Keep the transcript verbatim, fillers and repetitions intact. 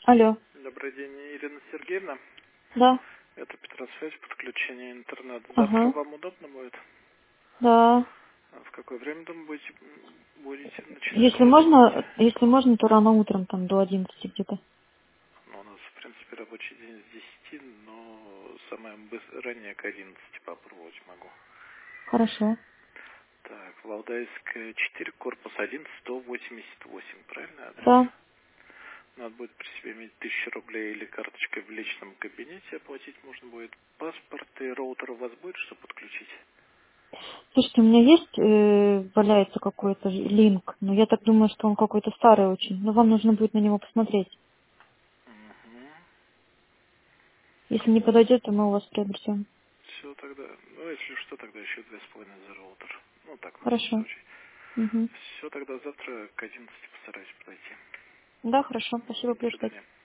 Алло. Добрый день, Ирина Сергеевна. Да. Это Петросвязь, подключение интернета. Завтра Ага. вам удобно будет? Да. А в какое время, думаю, будете, будете начинать Если работать? можно, если можно, то рано утром, там, до одиннадцати где-то. Ну, у нас, в принципе, рабочий день с десяти, но самое быс- ранее к одиннадцати попробовать могу. Хорошо. Так, Валдайская четыре, корпус один, сто восемьдесят восемь, правильный адрес? Да. Надо будет при себе иметь тысячу рублей или карточкой в личном кабинете оплатить можно будет. Паспорт и роутер у вас будет, что подключить? Слушайте, у меня есть, э, валяется какой-то ж- линк, но я так думаю, что он какой-то старый очень. Но вам нужно будет на него посмотреть. Угу. Если не подойдет, то мы у вас приобретем. Все тогда. Ну, если что, тогда еще две с половиной за роутер. Ну, так, на всякий Хорошо. случай. Угу. Все, тогда завтра к одиннадцати постараюсь подойти. Да, хорошо. Спасибо, До плюс пять. свидания.